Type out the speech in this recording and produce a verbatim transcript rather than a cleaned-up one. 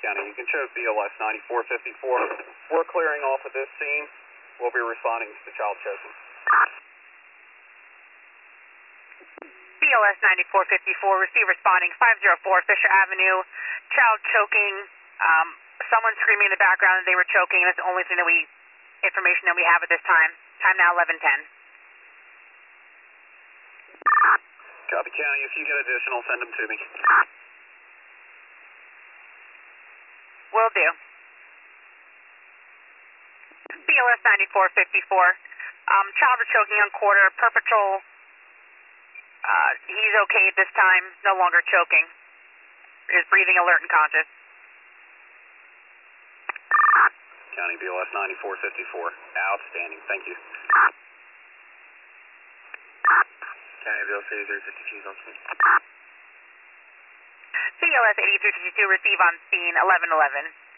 County, you can choke B L S ninety-four fifty-four. We're clearing off of this scene. We'll be responding to the child choking. B L S ninety-four fifty-four, receive responding five oh four Fisher Avenue, child choking, um, someone screaming in the background that they were choking. That's the only thing that we, information that we have at this time. Time now eleven ten. Copy, County. If you get additional, send them to me. Will do. B L S ninety-four fifty-four, um, child was choking on quarter, per patrol. Uh, he's okay at this time, no longer choking. Is breathing alert and conscious. County B L S ninety-four fifty-four. Outstanding. Thank you. County B L S eighty-three fifty-two. B L S eighty-three fifty-two, receive on scene eleven eleven.